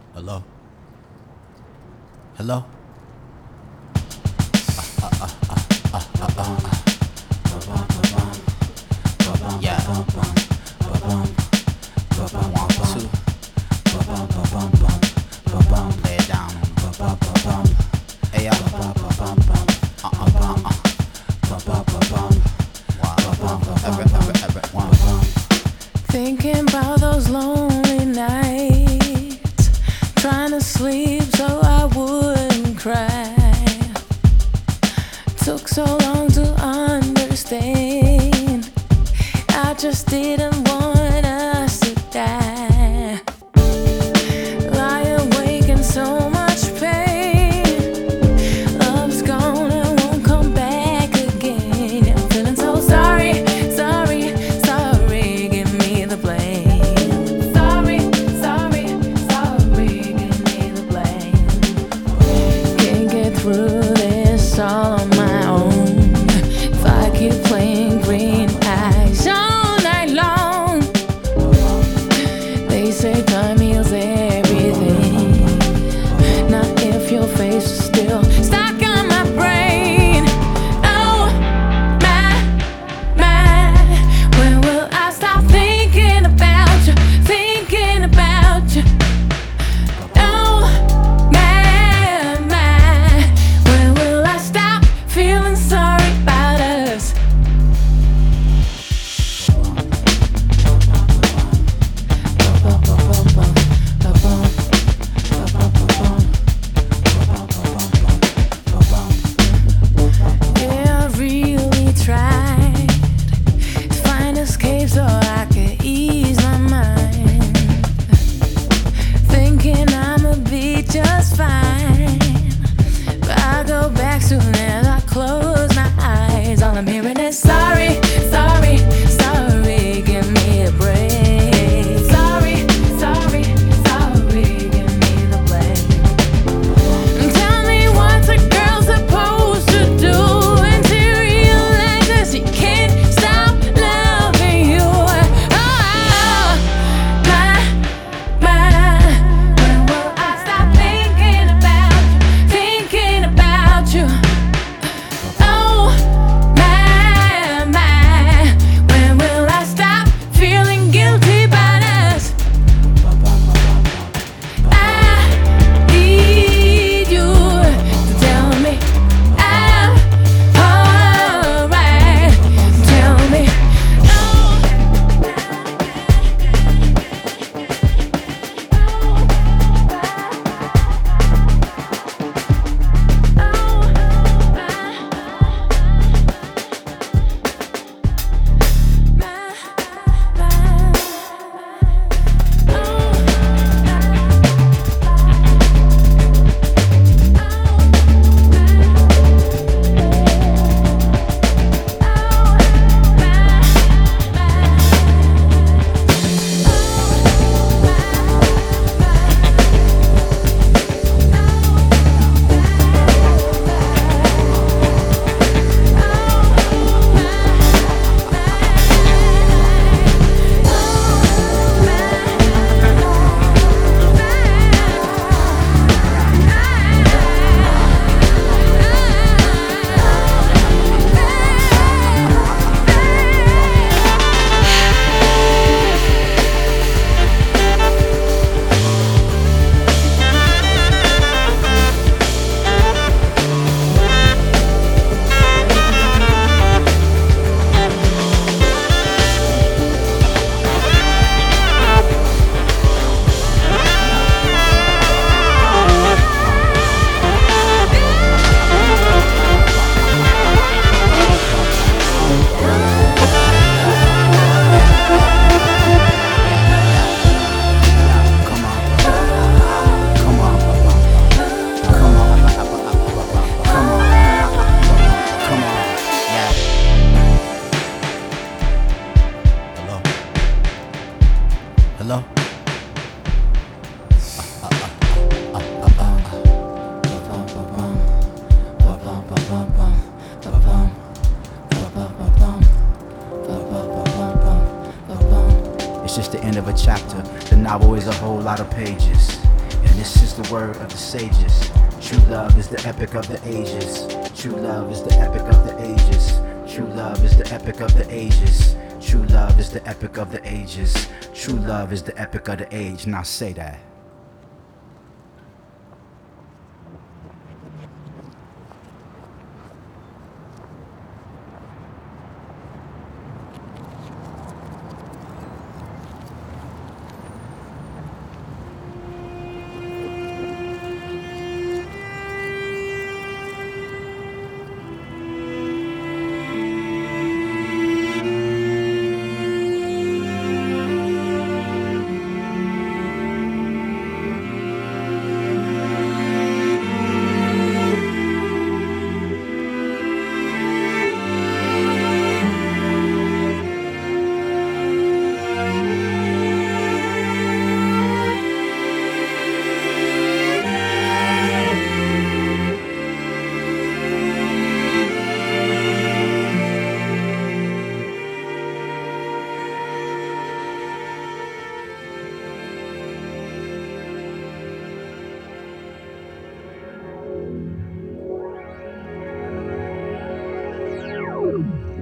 Hello? Hello? Yeah. 1, 2. Lay it down. Hey, yo. Thinking about those lonely nights, trying to sleep so I wouldn't cry. Took so long to understand, I just didn't want us to die. Lie awake in so much pain, love's gone and won't come back again. I'm feeling so sorry, sorry, sorry, give me the blame. Sorry, sorry, sorry, give me the blame. Can't get through this all on my own if I keep playing green eyes all night long. They say time heals everything, not if your face is still stuck on my brain. Oh my, when will I stop thinking about you, thinking about you? Oh my, when will I stop feeling sorry about us? Yeah, I really tried to find escape so I could ease my mind, thinking I'ma be just fine. But I go back soon as I close my eyes. All I'm hearing is sorry, sorry, sorry, give me a break. Sorry, sorry, sorry, give me the blame. Tell me what's a girl supposed to do when she realizes she can't stop loving you? Oh, when will I stop thinking about you? Oh, when will I stop feeling guilty about us? I need you to tell me I'm alright. Tell me. Hello? It's just the end of a chapter. The novel is a whole lot of pages. And this is the word of the sages. True love is the epic of the ages. True love is the epic of the ages. True love is the epic of the ages. True love is the epic of the ages. True love is the epic of the age. Now say that.